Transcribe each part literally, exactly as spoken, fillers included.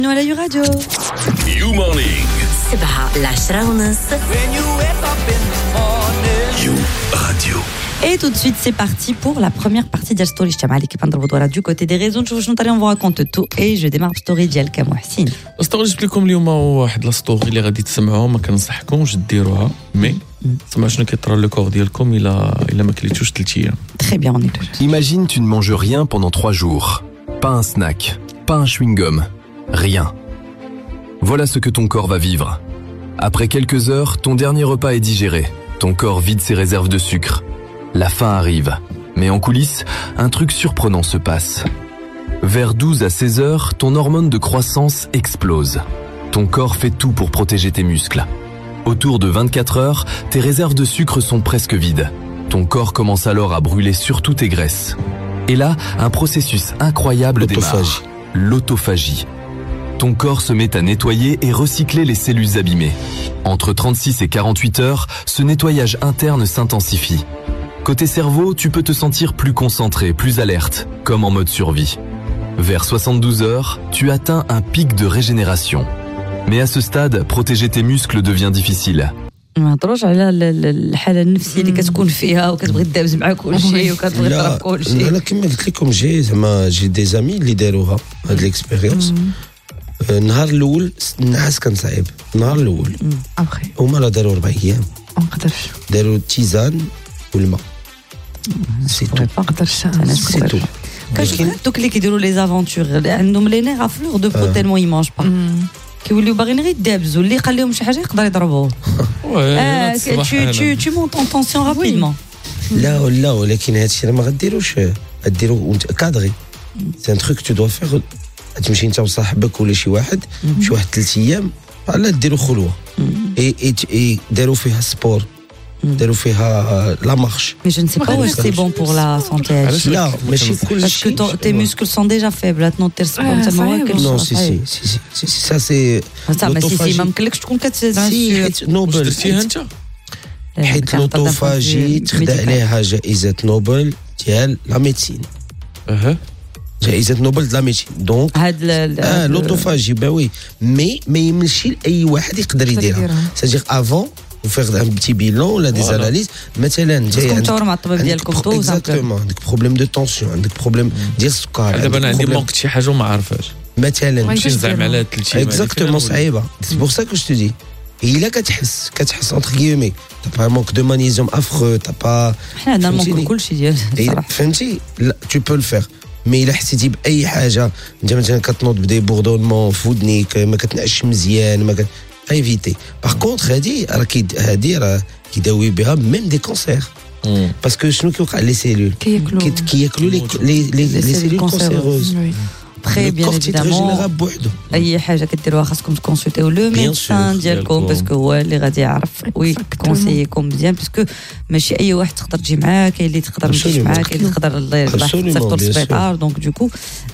Nous à la You Radio. You Morning. سبعة لعشرة ونص. You Radio. Et tout de suite, c'est parti pour la première partie de la story. Je l'équipe Android du côté des réseaux. Je vous raconte tout et je démarre story ديال كام وحسين. الستوري جبت لكم اليوم واحد لا ستوري اللي غادي تسمعوها ما كنصحكمش ديروها مي سمعوا شنو كيطرى لو كور ديالكم الا الا ما كليتوش ثلاث ايام. Très bien, on écoute. Imagine tu ne manges rien pendant trois jours. Pas un snack, pas un chewing-gum, rien. Voilà ce que ton corps va vivre. Après quelques heures, ton dernier repas est digéré. Ton corps vide ses réserves de sucre. La faim arrive. Mais en coulisses, un truc surprenant se passe. Vers douze à seize heures, ton hormone de croissance explose. Ton corps fait tout pour protéger tes muscles. Autour de vingt-quatre heures, tes réserves de sucre sont presque vides. Ton corps commence alors à brûler surtout tes graisses. Et là, un processus incroyable démarre. L'autophagie. Ton corps se met à nettoyer et recycler les cellules abîmées. Entre trente-six et quarante-huit heures, ce nettoyage interne s'intensifie. Côté cerveau, tu peux te sentir plus concentré, plus alerte, comme en mode survie. Vers soixante-douze heures, tu atteins un pic de régénération. Mais à ce stade, protéger tes muscles devient difficile. ما نهضروش على الحاله النفسيه اللي كتكون فيها وكتبغي تدابز مع كل شيء وكتبغي تضرب كل شيء. انا كما قلت لكم جي زعما جي دي زامي اللي داروها هاد ليكسبيريونس. النهار الاول النعاس كان صعيب النهار الاول ابخي هما لا داروا اربع ايام ما نقدرش داروا تيزان والماء سي تو ما نقدرش سي تو كاين دوك اللي كيديروا لي زافونتور عندهم لي نيغ افلور دو بو تيلمون يمونج با كيوليو باغيين غير يدابزوا اللي قال لهم شي حاجه يقدر يضربوه. اه tu tu tu montes en tension rapidement. لا لا ولكن هادشي ما غديروش غديروا وانت كادغي سي ان تروك تو دو فير. تمشي انت وصاحبك ولا شي واحد شي واحد ثلاث ايام لا ديروا خلوه اي اي داروا فيها سبور داروا فيها لا مارش. Mais je ne sais pas واش c'est bon pour la santé. لا ماشي كل parce que tes muscles sont déjà faibles تنوض سبور تما واكل. نو سي سي سي سي سا سي صافي سي سي ما يمكنلكش تكون كتزعم نوبل درتيها انت حيت لوطوفاجي تخدا عليها جائزه نوبل ديال لا ميديسين. اها جائزة نوبل د لا ميديسين دونك هاد اه لوطوفاجي با وي مي ما يمشي لاي واحد يقدر يديرها ساجير افون وفيغ ان بتي بيلون ولا دي زاناليز مثلا جاي عندك مع الطبيب ديالكم تو اكزاكتومون عندك بروبليم دو تونسيون عندك بروبليم ديال السكر دابا انا عندي مونك شي حاجه وما عارفاش مثلا نمشي نزعم على ثلاث ايام اكزاكتومون صعيبه سي بور سا كو جو تو دي الا كتحس كتحس انتر غيومي تا با مونك دو مانيزيوم افرو تا با حنا عندنا مونك كلشي ديال الصراحه فهمتي تو بو لو فير. مي الا حسيتي باي حاجه انت مثلا كتنوض بدي بوردونمون في ودنيك ما كتنعش مزيان ما كت ايفيتي باغ كونطخ هادي راه هادي راه كيداوي بها ميم دي كونسير باسكو شنو كيوقع لي سيلول كياكلوا لي لي لي سيلول كونسيروز. Très bien évidemment. اي حاجه كديروها خاصكم تكونسلتيو لو ميدسان ديالكم باسكو هو اللي غادي يعرف ويكونسييكم مزيان باسكو ماشي اي واحد تقدر تجي معاه كاين اللي تقدر ماشي معاه كاين اللي تقدر الله يصيفطوا للسبيطار دونك دوكو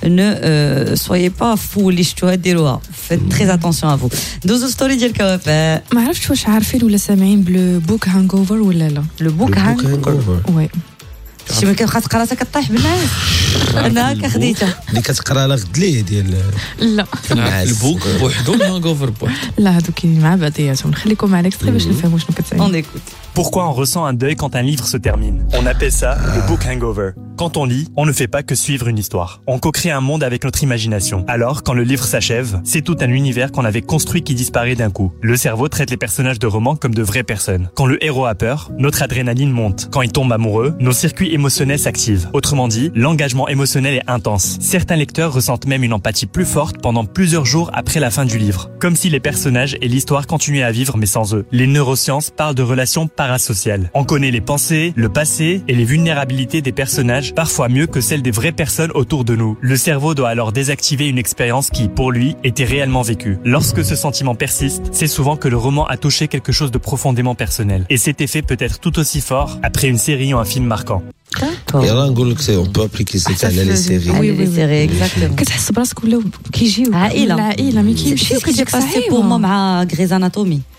نو سويي با فوليش تو ديروها فيت تري اتونسيون ا فو. دوزو ستوري ديال كوافا. ما عرفتش واش عارفين ولا سامعين بلو بوك هانغوفر ولا لا. لو بوك هانغوفر وي شي ما كان خاص قراصه كطيح بالنعاس انا هكا خديتها اللي كتقرا لا غدليه ديال لا البوك بوحدو هانغوفر بوحدو لا هادوك مع بعضياتهم. نخليكم على الاكستري باش نفهموا شنو كتعني. On écoute. Pourquoi on ressent un deuil quand un livre se termine? On appelle ça le book hangover. Quand on lit, on ne fait pas que suivre une histoire. On co-crée un monde avec notre imagination. Alors, quand le livre s'achève, c'est tout un univers qu'on avait construit qui disparaît d'un coup. Le cerveau traite les personnages de romans comme de vraies personnes. Quand le héros a peur, notre adrénaline monte. Quand il tombe amoureux, nos circuits émotionnels s'activent. Autrement dit, l'engagement émotionnel est intense. Certains lecteurs ressentent même une empathie plus forte pendant plusieurs jours après la fin du livre. Comme si les personnages et l'histoire continuaient à vivre mais sans eux. Les neurosciences parlent de relations parasociales. On connaît les pensées, le passé et les vulnérabilités des personnages, parfois mieux que celles des vraies personnes autour de nous. Le cerveau doit alors désactiver une expérience qui, pour lui, était réellement vécue. Lorsque ce sentiment persiste, c'est souvent que le roman a touché quelque chose de profondément personnel. Et cet effet peut être tout aussi fort après une série ou un film marquant. يلا نقول لك سي اون بو ابليكي سي على لي سيري وي وي سيري اكزاكتومون كتحس براسك ولا كيجيو عائله العائله مي كيمشيو كيجي باسي بور مع غريز اناتومي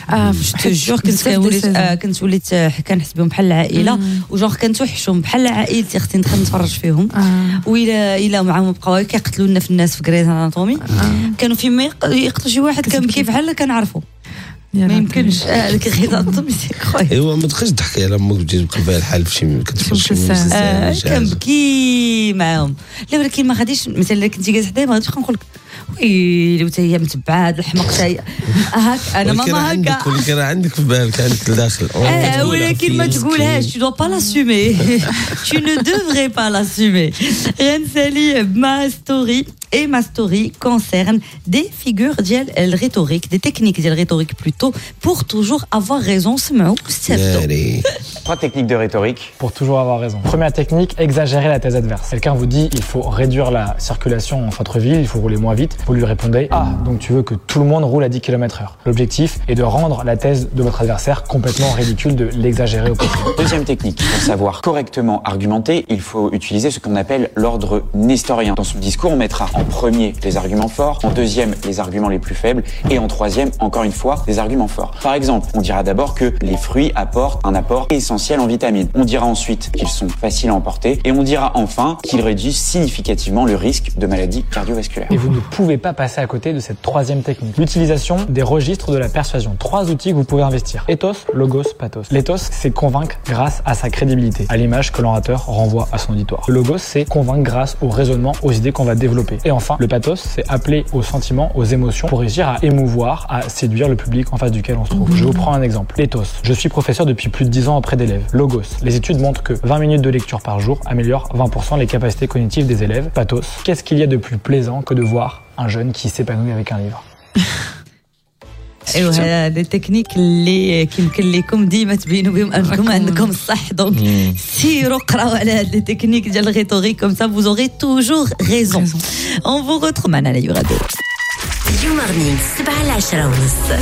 جو جور كنت وليت كنت وليت كنحس بهم بحال العائله وجور كنتوحشهم بحال عائلتي اختي ندخل نتفرج فيهم وإلا إلا معاهم بقاو كيقتلوا لنا في الناس في غريز اناتومي كانوا فيما يقتلوا شي واحد كنبكي بحال كنعرفوا ما يمكنش هذاك غير اناتومي سي كروي ايوا ما تبقاش تحكي على امك تجي تبقى بها الحال في شي كتفرج شي كنبكي معاهم لا ولكن ما غاديش مثلا كنتي جالس حدايا ما غاديش نقول لك وي حتى هي متبعه هذا الحمق تاعي هاك انا ماما هكا ولكن راه عندك في بالك عندك لداخل ولكن ما تقولهاش tu dois pas l'assumer tu ne devrais pas l'assumer غنسالي ما ستوري et ma story concerne des figures ديال rhétorique des techniques ديال rhétorique plutôt pour toujours avoir raison سمعوا واستفدوا. Trois techniques de rhétorique pour toujours avoir raison. Première technique, exagérer la thèse adverse. Quelqu'un vous dit il faut réduire la circulation en centre-ville, il faut rouler moins vite. Vous lui répondez ah donc tu veux que tout le monde roule à dix kilomètres heure. L'objectif est de rendre la thèse de votre adversaire complètement ridicule, de l'exagérer au possible. Deuxième technique, pour savoir correctement argumenter, il faut utiliser ce qu'on appelle l'ordre nestorien. Dans son discours, on mettra en premier les arguments forts, en deuxième les arguments les plus faibles et en troisième, encore une fois, les arguments forts. Par exemple, on dira d'abord que les fruits apportent un apport essentiel en vitamines. On dira ensuite qu'ils sont faciles à emporter et on dira enfin qu'ils réduisent significativement le risque de maladies cardiovasculaires. Et vous ne pouvez pas passer à côté de cette troisième technique, l'utilisation des registres de la persuasion. Trois outils que vous pouvez investir. Ethos, logos, pathos. L'ethos, c'est convaincre grâce à sa crédibilité, à l'image que l'orateur renvoie à son auditoire. Le logos, c'est convaincre grâce au raisonnement, aux idées qu'on va développer. Et enfin, le pathos, c'est appeler aux sentiments, aux émotions pour réussir à émouvoir, à séduire le public en face duquel on se trouve. Je vous prends un exemple. Ethos. Je suis professeur depuis plus de dix ans auprès d'élèves. Logos. Les études montrent que vingt minutes de lecture par jour améliorent vingt pour cent les capacités cognitives des élèves. Pathos. Qu'est-ce qu'il y a de plus plaisant que de voir un jeune qui s'épanouit avec un livre? ايوا هذا تكنيك اللي كيمكن لكم ديما تبينوا بهم انكم عندكم الصح دونك سيروا قراو على هاد لي تكنيك ديال الريتوريك كوم سا vous aurez toujours raison. On vous retrouve معنا على يو راديو يو مورنينغ سبعة ل عشرة ونص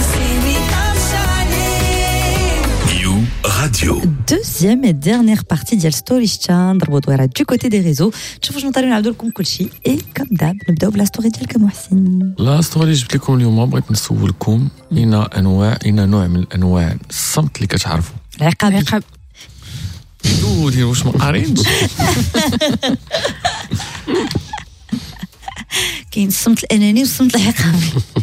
يو راديو. Deuxième et dernière partie ديال ستوري شتان نضربوا دويره du côté des réseaux. تشوفوا شنو طاري نعاودوا لكم كلشي اي كم داب نبداو بلا ستوري ديالك محسن. لا ستوري اللي جبت لكم اليوم بغيت نسولكم اين انواع اين نوع من انواع الصمت اللي كتعرفوا. العقاب العقاب دودي واش ما قارينش كاين الصمت الاناني والصمت العقابي.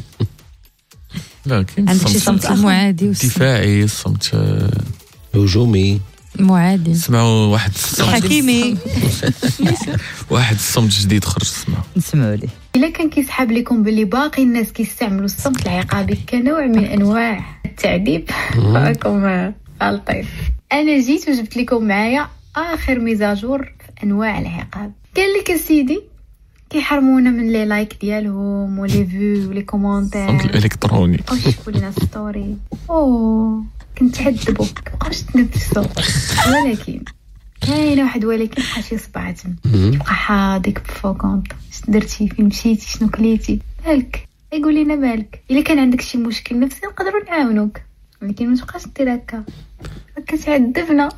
لا كاين عندك شي صمت معادي دفاعي الصمت هجومي معادي. سمعوا واحد الصمت حكيمي واحد الصمت جديد خرج سمعوا نسمعوا ليه. إلا كان كيسحاب لكم باللي باقي الناس كيستعملوا الصمت العقابي كنوع من انواع التعذيب راكم غالطين. انا جيت وجبت لكم معايا اخر ميزاجور في انواع العقاب. قال لك السيدي كيحرمونا من لي لايك ديالهم ولي فيو ولي كومونتير الصمت الالكتروني. شوفوا لينا ستوري او كنتعذبوا مابقاوش تنفسوا. ولكن كاينه واحد ولكن بقى شي صبعتم يبقى حاضيك بفوكونط شنو درتي فين مشيتي شنو كليتي مالك يقول لنا مالك. الا كان عندك شي مشكل نفسي نقدروا نعاونوك ولكن ما تبقاش دير هكا هكا تعذبنا.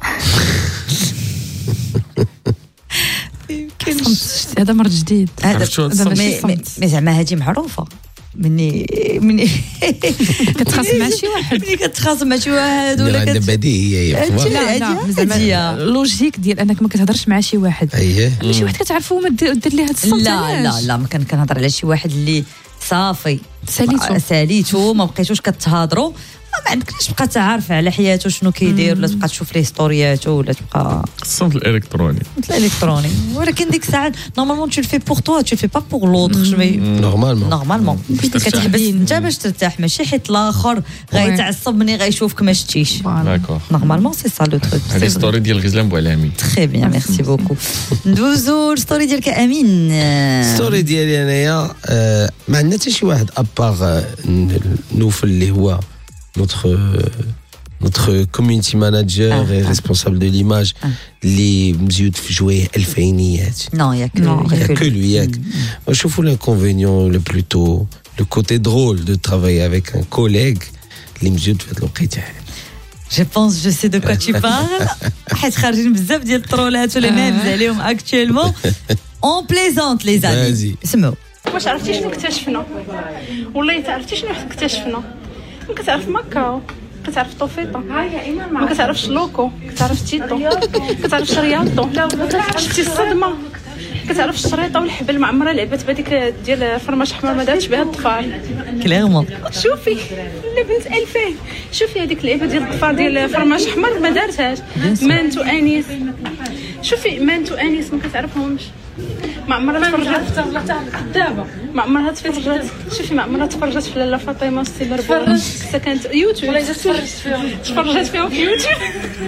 هذا مرض جديد. هذا مي زعما هذه معروفه مني مني كتخاصم مع شي واحد مني كتخاصم مع شي واحد ولا كت بديهيه لا لا زعما لوجيك ديال انك ما كتهضرش مع شي واحد اييه شي واحد كتعرفو وما دير ليه هاد الصمت. لا لا لا ما كان كنهضر على شي واحد اللي صافي ساليتو ساليتو ما بقيتوش كتهضروا ما عندكش تبقى تعرف على حياته شنو كيدير ولا تبقى تشوف ليه ستورياته ولا تبقى الصمت الالكتروني الالكتروني. ولكن ديك الساعه نورمالمون tu le fais pour toi tu le fais pas pour l'autre. نورمالمون نورمالمون كتحبس انت باش ترتاح ماشي حيت الاخر غيتعصب ملي غيشوفك ما شتيش. داكور نورمالمون سي سا لو تروك. هذه ستوري ديال غزلان بوعلامي. تري بيان ميرسي بوكو. ندوزو الستوري ديالك امين. الستوري ديالي انايا ما عندنا حتى شي واحد ابار نوفل اللي هو notre notre community manager ah, et responsable de l'image اللي مزيود في جويه الفينيات. Non, il y a que non, il y a que lui. Moi je trouve l'inconvénient le plutôt le côté drôle de travailler avec un collègue اللي مزيود في هاد الوقيته. Je pense je sais de quoi tu parles. حيت خارجين بزاف ديال الطرولات ولا نابز عليهم actuellement. On plaisante les amis. Vas-y. سمعوا. واش عرفتي شنو اكتشفنا؟ والله عرفتي شنو اكتشفنا؟ ما كتعرف ماكاو كتعرف طوفيطه ما كتعرفش لوكو كتعرف تيتو كتعرفش ريالتو شفتي الصدمه كتعرف الشريطه والحبل ما عمرها لعبت بهذيك ديال فرماش احمر ما دارتش بها الطفال كليرمون شوفي لا بنت ألفين شوفي هذيك اللعبه ديال الطفال ديال فرماش احمر ما دارتهاش مانتو انيس شوفي مانتو انيس ما كتعرفهمش ما عمرها تفرجت دابا ما عمرها تفرجت شوفي ما عمرها تفرجت في لاله فاطمه والسي مربوط سكنت يوتيوب ولا تفرجت فيهم تفرجت فيهم في يوتيوب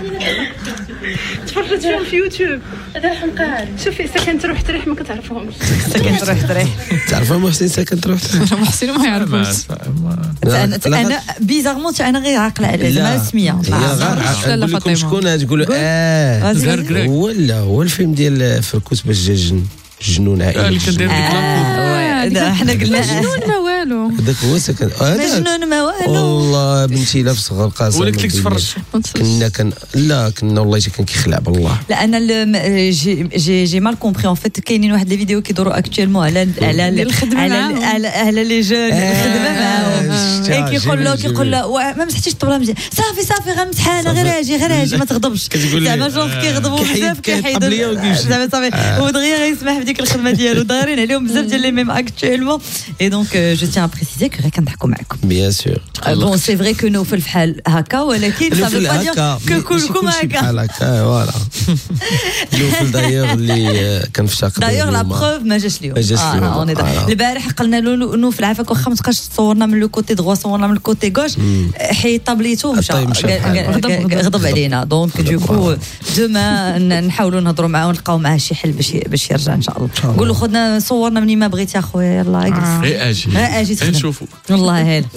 تفرجت فيهم في يوتيوب هذا الحلقات شوفي سكنت روح تريح ما كتعرفهمش سكنت روح تريح تعرفها محسن سكنت روح تريح محسن ما يعرفوش انا انا بيزارمون انا غير عاقله على زعما السميه لا لكم شكون تقول اه ولا هو الفيلم ديال فركوس باش جا جنون عائلي اللي كان داير ديك حنا قلنا جنون ما والو هذاك هو سكن مجنون ما والو والله بنتي لا في صغر قاسم ولا قلت لك تفرج كنا كان لا كنا والله كان كيخلع بالله لا انا جي جي جي مال كومبري ان فيت كاينين واحد لي فيديو كيدوروا اكطوالمون على على على على لي جون الخدمه معاهم كيقول له كيقول له ما مسحتيش الطبله مزيان صافي صافي غير مسحانه غير اجي غير اجي ما تغضبش زعما جونغ كيغضبوا بزاف كيحيدوا زعما صافي ودغيا غيسمح بديك الخدمه ديالو دايرين عليهم بزاف ديال لي ميم اكطوالمون اي دونك جو تيان ا بريسيزي كو غير كنضحكوا معكم بيان سور بون سي فري كو نوفل بحال هكا ولكن سا فو با دير كو كلكم هكا بحال هكا فوالا نوفل دايوغ اللي كان في شاق دايوغ لا بروف ما جاش اليوم اه البارح قلنا له نوفل عافاك واخا ما تبقاش تصورنا من لو كوتي دغوا صورنا من الكوتي غوش حيد طابليتو مشى غضب علينا دونك دوكو دوما نحاولوا نهضروا معاه ونلقاو معاه شي حل باش باش يرجع ان شاء الله نقول له خذنا صورنا منين ما بغيتي اخويا يلا اجلس اي اجي اجي نشوفوا والله هذا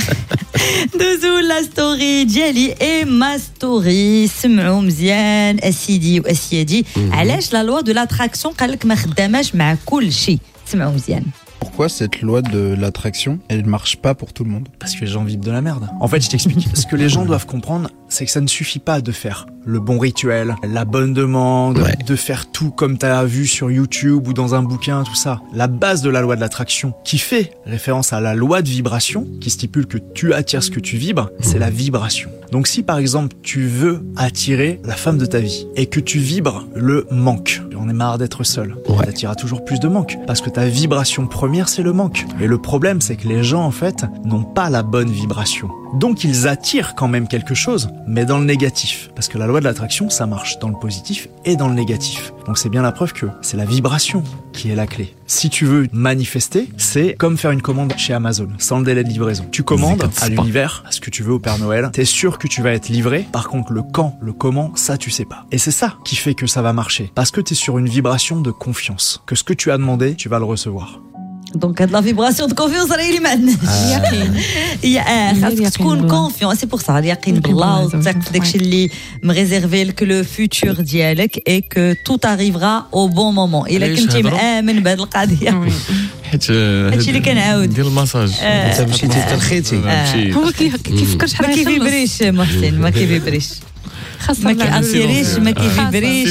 دوزو لا ستوري ديالي اي ما ستوري سمعوا مزيان اسيدي واسيادي علاش لا لوا دو لاتراكسيون قال لك ما خداماش مع كل شيء سمعوا مزيان. Pourquoi cette loi de l'attraction, elle ne marche pas pour tout le monde? Parce que les gens vivent de la merde. En fait, je t'explique. Ce que les gens doivent comprendre, c'est que ça ne suffit pas de faire le bon rituel, la bonne demande, ouais. de faire tout comme t'as vu sur YouTube ou dans un bouquin, tout ça. La base de la loi de l'attraction, qui fait référence à la loi de vibration, qui stipule que tu attires ce que tu vibres, c'est la vibration. Donc si par exemple tu veux attirer la femme de ta vie et que tu vibres le manque, on est marre d'être seul, ouais. t'attireras toujours plus de manque parce que ta vibration première c'est le manque. Et le problème c'est que les gens en fait n'ont pas la bonne vibration. Donc ils attirent quand même quelque chose, mais dans le négatif. Parce que la loi de l'attraction, ça marche dans le positif et dans le négatif. Donc c'est bien la preuve que c'est la vibration qui est la clé. Si tu veux manifester, c'est comme faire une commande chez Amazon, sans le délai de livraison. Tu commandes à l'univers, à ce que tu veux au Père Noël, t'es sûr que tu vas être livré. Par contre, le quand, le comment, ça tu sais pas. Et c'est ça qui fait que ça va marcher. Parce que t'es sur une vibration de confiance. Que ce que tu as demandé, tu vas le recevoir. دونك هاد لا فيبراسيون دو كونفيونس راهي اللي ما عندناش اليقين هي خاصك تكون كونفيون سي بور سا اليقين بالله وتثق في داكشي اللي مريزيرفي لك لو فيتور ديالك اي كو توت اريفرا او بون مومون الا كنتي مآمن بهاد القضيه حيت هادشي اللي كنعاود ديال الماساج انت مشيتي ترخيتي هو كيفكر شحال ما كيفيبريش محسن ما كيفيبريش ما كيأثيريش ما كيفيبريش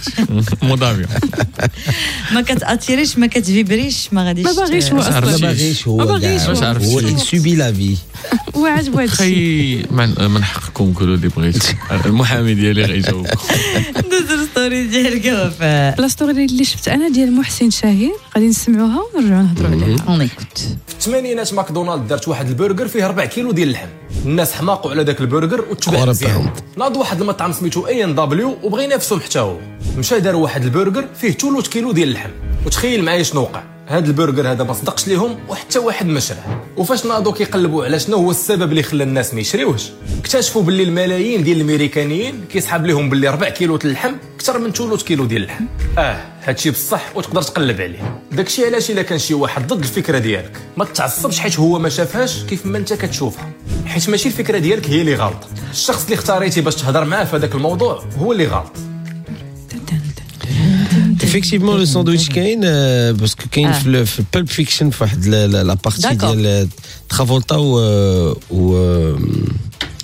مضافي ما كتأثيريش ما كتفيبريش ما غاديش ما باغيش هو ما باغيش هو هو اللي سوبي لا في هو عاجبو هادشي خي من حقكم كلوا اللي بغيتو المحامي ديالي غيجاوب دوز الستوري ديالك وفاء لا ستوري اللي شفت انا ديال محسن شاهين غادي نسمعوها ونرجعوا نهضروا عليها اون ايكوت في الثمانينات ماكدونالد دارت واحد البرجر فيه أربعة كيلو ديال اللحم الناس حماقوا على داك البرجر وتباع مزيان ناض واحد المطعم سميتو اي ان دبليو وبغى ينافسهم حتى هو مشى دار واحد البرجر فيه ثلاث كيلو ديال اللحم وتخيل معايا شنو وقع هاد البرجر هذا ما صدقش ليهم وحتى واحد ما شراه وفاش ناضوا كيقلبوا على شنو هو السبب اللي خلى الناس ما يشريوهش اكتشفوا باللي الملايين ديال الامريكانيين كيسحب لهم باللي أربعة كيلو د اللحم اكثر من ثلاث كيلو ديال اللحم اه هادشي بصح وتقدر تقلب عليه داكشي علاش الا كان شي واحد ضد الفكره ديالك ما تتعصبش حيت هو ما شافهاش كيف ما انت كتشوفها حيت ماشي الفكره ديالك هي اللي غلط الشخص اللي اختاريتي باش تهضر معاه في هذاك الموضوع هو اللي غلط effectivement le sandwich كاين باسكو كاين في في Pulp Fiction في واحد لا بارتي ديال ترافولتا و و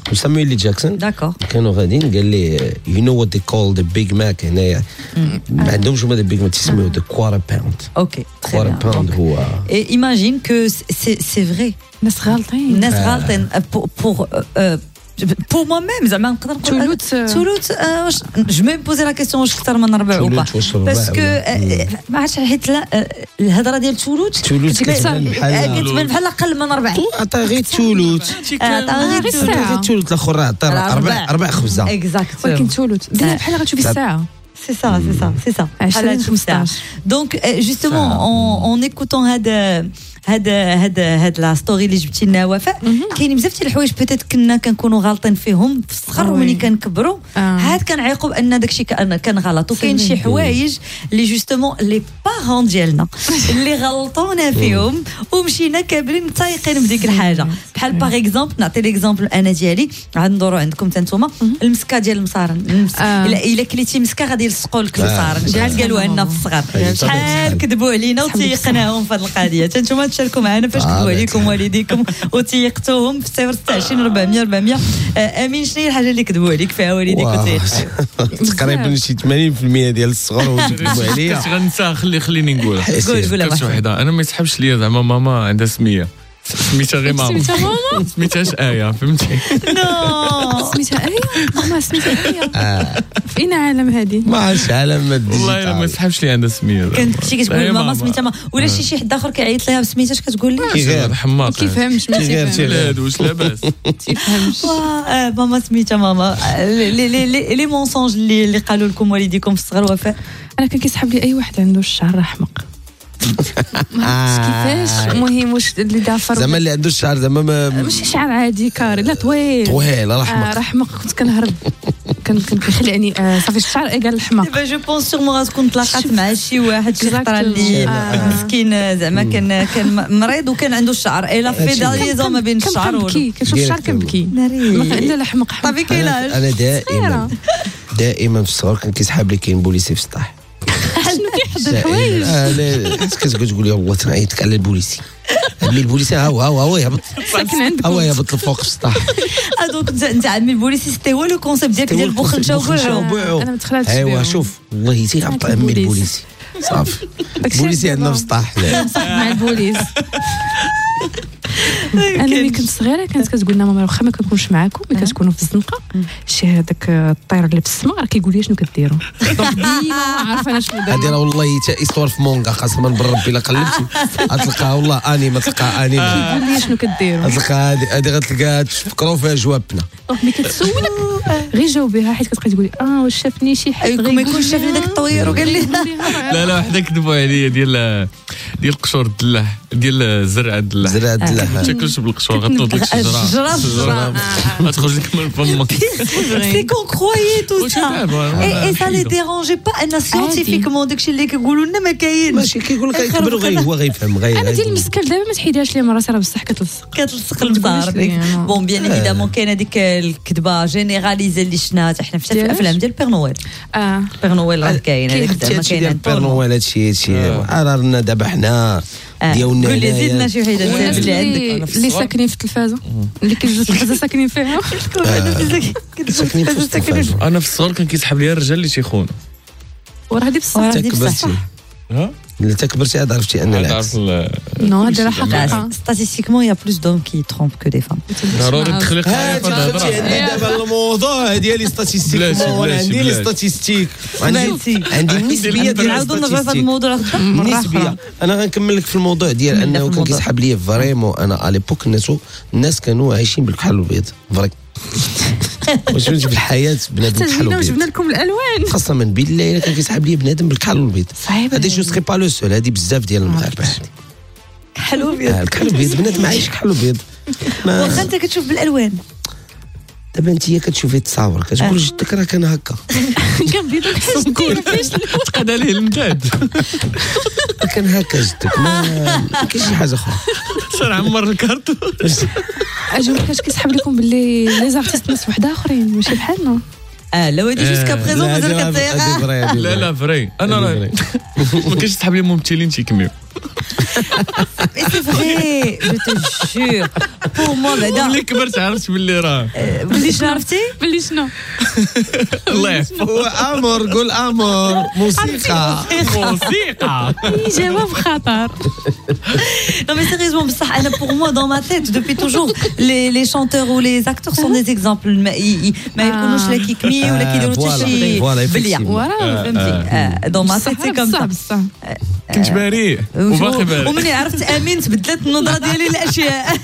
وسامويل لي جاكسون داكور كانوا غاديين قال لي يو نو وات دي كول ذا بيج ماك هنايا ما عندهمش هما ذا بيج ماك تسميو ذا كوارتر باوند اوكي كوارتر باوند هو ايماجين كو سي سي فري ناس غالطين ناس غالطين بور بور موا ميم زعما نقدر نقول تولوت تولوت واش جو ميم بوزي لا كيسيون واش اكثر من ربع وبا باسكو ما عرفتش حيت الهضره ديال تولوت كتبان بحال كتبان بحال اقل من ربع عطا غير تولوت عطا غير تولوت الاخر عطا ربع ربع خبزه اكزاكت ولكن تولوت دير بحال غتشوفي الساعه C'est ça, c'est ça, c'est ça. عشرين خمسطاش. Donc justement en en écoutant هذا هذا هذا هذا لا ستوري اللي جبتي لنا وفاء كاين بزاف ديال الحوايج بيتيت كنا كنكونوا غالطين فيهم في الصغر وملي كنكبروا عاد كنعيقوا بان داكشي كان كان غلط وكاين شي حوايج اللي جوستومون لي بارون ديالنا اللي غلطونا فيهم ومشينا كابرين متايقين بديك الحاجه بحال باغ اكزومبل نعطي ليكزومبل انا ديالي غندوروا عندكم انتوما المسكه ديال المصارن الا الا كليتي مسكه غادي يلصقوا لك المصارن شحال قالوها لنا في الصغر شحال كذبوا علينا وتيقناهم في هذه القضيه انتوما تشاركوا معنا فاش كتبوا عليكم والديكم وتيقتوهم في صفر ستة وعشرين أربعمية أربعمية امين شنو هي الحاجه اللي كذبوا عليك فيها والديك وتيقتوا تقريبا شي ثمانين بالمية ديال الصغار وتكذبوا عليا كنت غنسى خلي خليني نقول قول قول شي وحده انا ما يسحبش ليا زعما ماما عندها سميه سميتها غير ماما سميتهاش آية فهمتي نو سميتها آية ماما سميتها آية في أين عالم هذه ما عرفتش عالم الديجيتال والله ما يسحبش لي عندها سميه كنت كنتي كتقول ماما سميتها ما ولا شي شي حد اخر كيعيط ليها بسميتها اش كتقول لي كي غير حماق كيفهمش ما تيفهمش واش لاباس تيفهمش ماما سميتها ماما لي لي لي مونسونج اللي اللي قالوا لكم والديكم في الصغر وفاء انا كان كيسحب لي اي واحد عنده الشعر احمق ما عرفتش كيفاش المهم واش اللي دافر زعما اللي عنده الشعر زعما ماشي شعر عادي كاري لا طويل طويل راه حمق راه حمق كنت كنهرب كان كيخلعني صافي الشعر ايكال الحمق دابا جو بونس سيغمون غتكون تلاقات مع شي واحد شي خطره اللي مسكين زعما كان كان مريض وكان عنده الشعر الا في داليزون ما بين الشعر كنبكي كنشوف الشعر كنبكي لا لا حمق حمق صافي كايناش انا دائما دائما في الصغر كان كيسحب لي كاين بوليسي في السطح شنو كيحضر الحوايج اه لا كتقول تقول يا الله تنعيطك على البوليسي عمي البوليسي ها هو ها هو يهبط ساكن عندكم هو يهبط لفوق في السطح دونك انت عمي البوليسي سيتي هو لو كونسيبت ديالك ديال بوخنشه وبوعو انا ما دخلتش ايوا شوف والله تي غبط عمي البوليسي صافي البوليسي عندنا في السطح مع البوليس انا ملي كنت صغيره كانت كتقول لنا ماما واخا ما كنكونش معاكم ملي كتكونوا في الزنقه شي هذاك الطير اللي في السماء راه كيقول لي شنو كديروا دونك ديما عارفه انا شنو داير هذه راه والله حتى استوار في مونغا قسما بربي الا قلبتي غتلقاها والله اني ما تلقى اني كيقول لي شنو كديروا غتلقى هذه هذه غتلقاها تفكروا فيها جوابنا دونك ملي كتسولك غير جاوبيها حيت كتبقى تقولي اه واش شافني شي حد ما يكونش شافني داك الطوير وقال لي لا لا وحده كذبوا عليا ديال ديال قشور الدلاح ديال زرع الدلاح زرع الدلاح ما تاكلش بالقشور غتنوض لك شجره الشجره غتخرج لك من فمك سي كون كرويي تو سا اي سا لي ديرونجي با ان سيانتيفيكمون داكشي اللي كيقولوا لنا ما كاينش ماشي كيقول لك يكبر غير هو غيفهم غير انا ديال المسكر دابا ما تحيدهاش لي مره راه بصح كتلصق كتلصق المزار بون بيان ايفيدامون كاينه ديك الكذبه جينيراليزي اللي شفناها حنا في الافلام ديال بير نويل اه بير نويل راه كاين هذاك زعما كاين بير نويل هادشي هادشي راه لنا دابا حنا ديالنا قول لي زيدنا شي وحده اللي عندك اللي ساكنين في التلفازه اللي كيجيو التلفازه ساكنين فيها ساكنين في التلفازه انا في الصغر كان كيسحب لي الرجال اللي تيخونوا وراه هادي بصح تكبرتي ها اللي تكبرتي عاد عرفتي ان العكس نو هذا راه حقيقه ستاتيستيكمون يا بلوس دوم كي ترومب كو دي فام ضروري تخلق هادي دابا الموضوع ديالي ستاتيستيكمون عندي لي ستاتيستيك عندي عندي النسبيه ديال نعاودوا نرجعوا في هذا الموضوع النسبيه انا غنكمل لك في الموضوع ديال انه كان كيسحب لي فريمون انا على ليبوك الناس الناس كانوا عايشين بالكحل الابيض فري واش فهمتي في الحياه بنادم بالكحل الابيض جبنا لكم الالوان قسما بالله الا كان كيسحب لي بنادم بالكحل الابيض هذه جو سري با لو سول هذه بزاف ديال المغاربه كحل ابيض الكحل الابيض بنادم عايش كحل ابيض واخا انت كتشوف بالالوان دابا انت كتشوفي التصاور كتقول جدك راه كان هكا كان بيض الحسن فاش تقاد عليه المداد كان هكا جدك ما كاين شي حاجه اخرى صار عمر الكارطو اجي كاش كيسحب لكم باللي لي زارتيست ناس وحده اخرين ماشي بحالنا اه لا ودي جوسكا بريزون مازال كتطيق لا لا فري انا راه ما كاينش تسحب لي ممثلين تيكميو سي فري جو تو جور بور موا بعدا ملي كبرت عرفت باللي راه باللي شنو عرفتي باللي شنو الله يحفظك هو امر قول امر موسيقى موسيقى جواب خطر. Non mais sérieusement بصح انا pour moi dans ma tête depuis toujours les les chanteurs ou les acteurs sont des exemples ما ما يكونوش لا كيكمي ولا كيديروا حتى شي بليه فهمتي dans ma tête c'est comme ça كنت بريء وباقي بريء ومني عرفت امين تبدلت النظره ديالي للاشياء